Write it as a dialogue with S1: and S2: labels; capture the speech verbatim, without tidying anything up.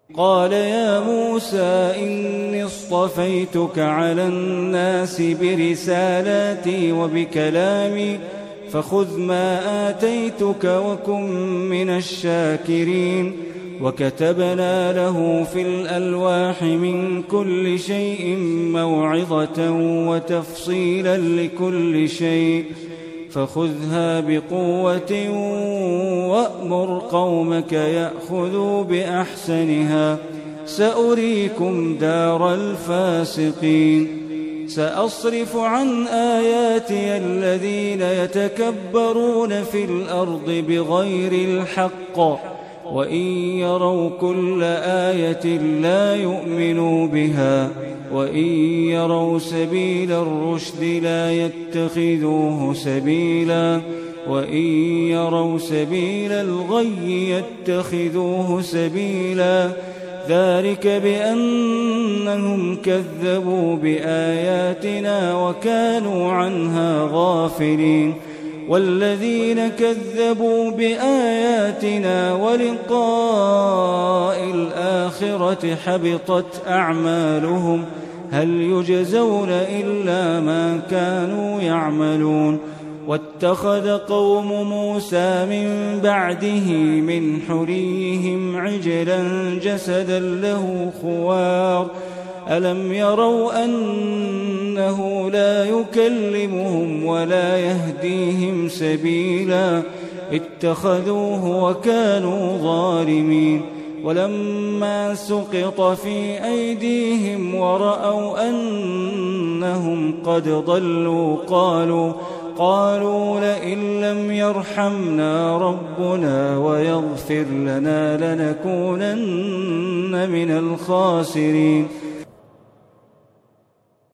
S1: قال يا موسى إني اصطفيتك على الناس برسالاتي وبكلامي فخذ ما آتيتك وكن من الشاكرين. وكتبنا له في الألواح من كل شيء موعظة وتفصيلا لكل شيء فخذها بقوة وأمر قومك يأخذوا بأحسنها سأريكم دار الفاسقين. سأصرف عن آياتي الذين يتكبرون في الأرض بغير الحق وإن يروا كل آية لا يؤمنوا بها وإن يروا سبيل الرشد لا يتخذوه سبيلا وإن يروا سبيل الغي يتخذوه سبيلا ذلك بأنهم كذبوا بآياتنا وكانوا عنها غافلين. والذين كذبوا بآياتنا ولقاء الآخرة حبطت أعمالهم هل يجزون إلا ما كانوا يعملون. واتخذ قوم موسى من بعده من حليهم عجلا جسدا له خوار ألم يروا أنه لا يكلمهم ولا يهديهم سبيلا اتخذوه وكانوا ظالمين. ولما سقط في أيديهم ورأوا أنهم قد ضلوا قالوا قالوا لئن لم يرحمنا ربنا ويغفر لنا لنكونن من الخاسرين.